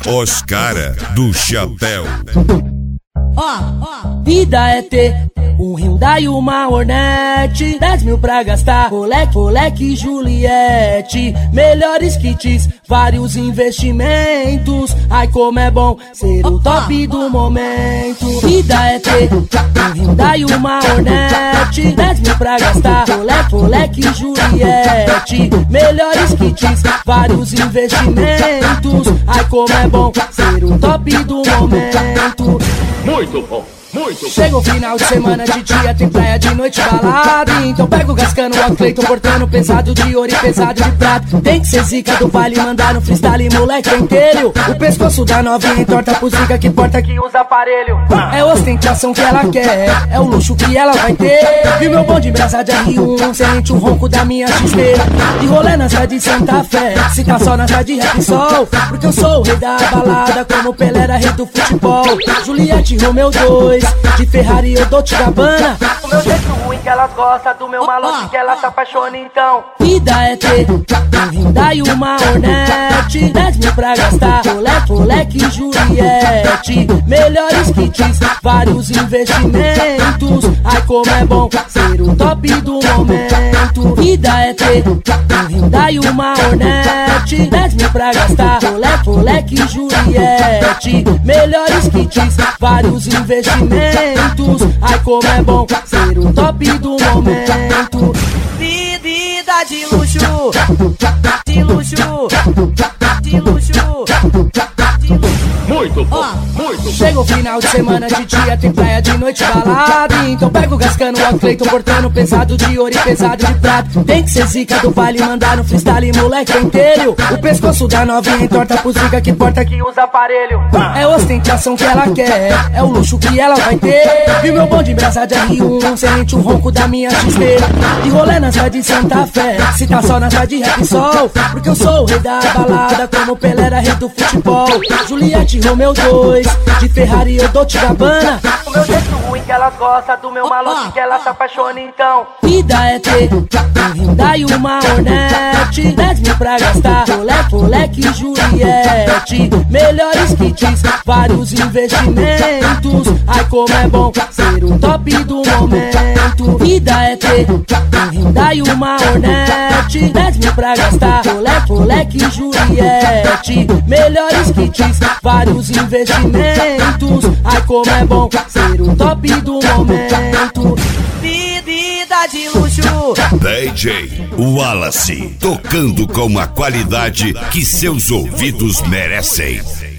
Os cara do chapéu. Vida é ter um Hyundai e uma Hornet, 10 mil pra gastar, Rolex e Juliette, melhores kits, vários investimentos. Ai como é bom ser o top do momento. Vida é ter um Hyundai e uma Hornet, 10 mil pra gastar, Rolex e Juliette, melhores kits, vários investimentos. Ai como é bom ser o top do momento. Muito bom, muito bom. Chega o final de semana, de dia tem praia, de noite balada. Então pega o Gascano, o Cleiton, portando pesado de ouro e pesado de prata. Tem que ser zica do baile, mandar no freestyle, moleque inteiro. O pescoço da novinha entorta pro zica que porta, que usa aparelho. É ostentação que ela quer, é o luxo que ela vai ter. Vi meu bonde em brasa de R1, sente o ronco da minha XP. De rolê na cidade de Santa Fé, se tá só na cidade de rap sol. Porque eu sou o rei da balada, como Pelé era rei do futebol. Juliette, Romeu 2, de Ferrari eu dou te Gabbana. O meu jeito ruim que elas gostam, do meu malote que elas se apaixonam então. Vida é ter um Hyundai e uma Hornet, 10 mil pra gastar, Rolex e Juliette, melhores kits, vários investimentos. Ai como é bom ser o top do momento. Vida é ter um Hyundai e uma Hornet, 10 mil pra gastar, Rolex e Juliette, melhores kits, vários investimentos. Ai como é bom ser o top do momento. Vida de luxo, de luxo, de luxo, de luxo. Muito bom, muito bom. Chega o final de semana, de dia tem praia, de noite balada. Então pega o Gascano, o Cleiton, portando pesado de ouro e pesado de prata. Tem que ser zica do baile, mandar no freestyle, moleque inteiro. O pescoço da novinha entorta pro zica que porta, que usa aparelho. É ostentação que ela quer, é o luxo que ela vai ter. Vi meu bonde em brasa de R1, sente o ronco da minha XP. De rolê na cidade de Santa Fé, se tá só na cidade de rap sol. Porque eu sou o rei da balada, como Pelé era rei do futebol. Juliette, Romeu 2, de Ferrari eu dou te Gabbana. O meu jeito ruim que elas gostam, do meu malote que elas se apaixonam então. Vida é ter um Hyundai e uma Hornet, 10 mil pra gastar, Rolex e Juliette, melhores kits, vários investimentos. Ai como é bom ser o top do momento. Vida é ter um Hyundai e uma Hornet, 10 mil pra gastar, Rolex e Juliette, melhores kits, vários investimentos. Ai como é bom ser o top do momento. Vida de luxo. DJ Wallace, tocando com a qualidade que seus ouvidos merecem.